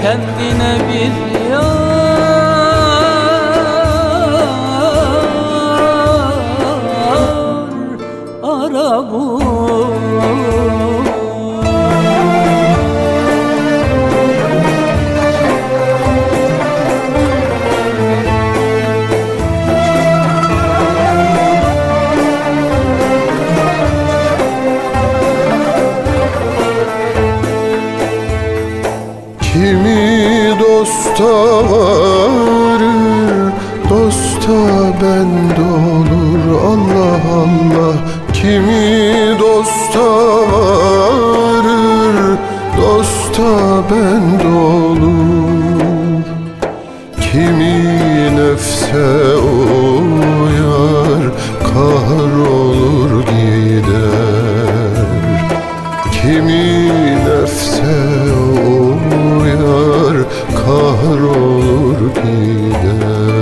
kendine bir yar ara bul. Kimi dosta varır, dosta bende olur. Allah Allah. Kimi dosta varır, dosta bende olur. Kimi nefse uyar, kahrolur gider. Kimi nefse uyar, kahrolur gider.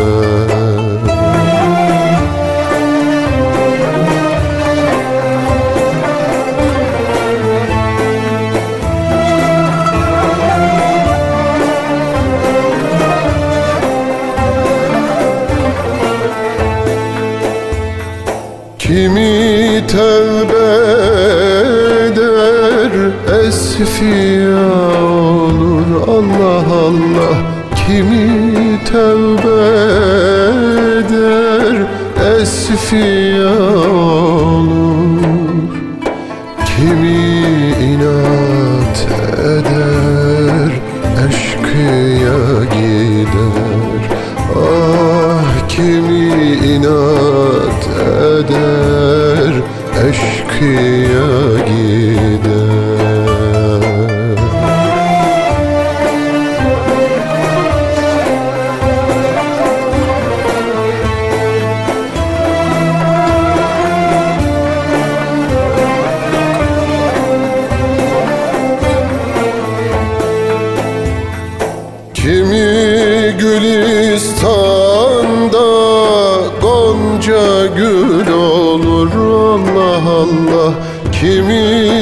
Kimi tevbe eder, esfiya olur. Allah Allah. Kimi tevbe eder, esfiya olur. Kimi inat eder, eşkıya gider. Ah, kimi inat eder, eşkıya gider. Kimi gülistan'da gonca gül olur. Allah Allah. Kimi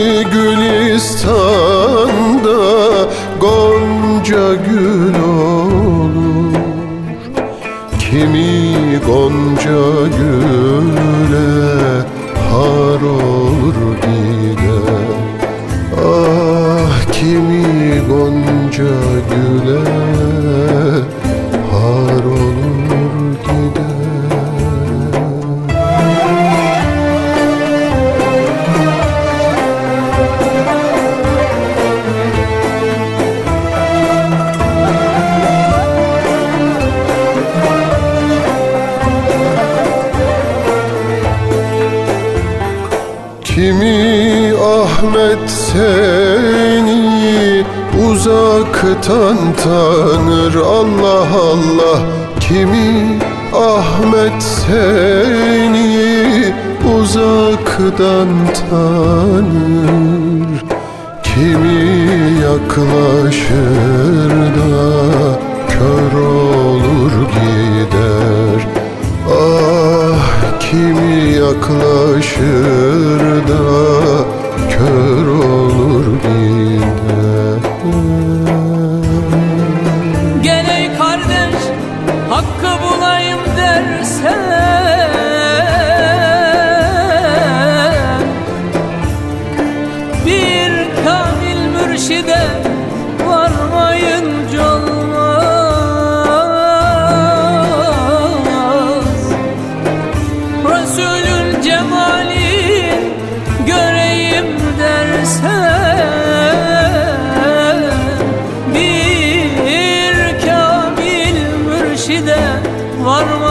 gülistan'da gonca gül olur. Kimi gonca güle har olur gider. Ah, kimi gonca güle har olur gider. Kimi Ahmet seni uzaktan tanır. Allah Allah. Kimi Ahmet seni uzaktan tanır. Kimi yaklaşır da kör olur gider. Ah, kimi yaklaşır da kör olur gider. Gel ey kardeş, hakkı bulayım dersen, bir kamil mürşide varmayınca olmaz. Resulün cemalin göreyim dersen, bir kamil mürşide varmayınca